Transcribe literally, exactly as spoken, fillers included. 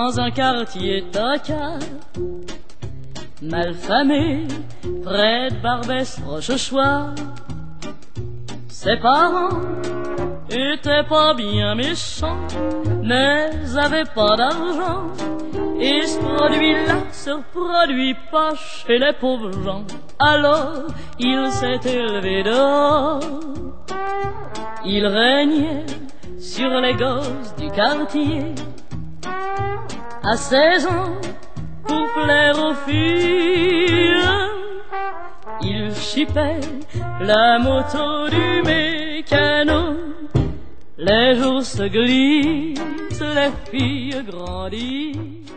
dans un quartier tocard, malfamé, près de Barbès, Rochechouart. Ses parents étaient pas bien méchants, mais avaient pas d'argent, et ce produit-là se reproduit pas chez les pauvres gens. Alors il s'est élevé dehors, il régnait sur les gosses du quartier. À seize ans, pour plaire aux filles, il chipait la moto du mécano. Les jours se glissent, les filles grandissent,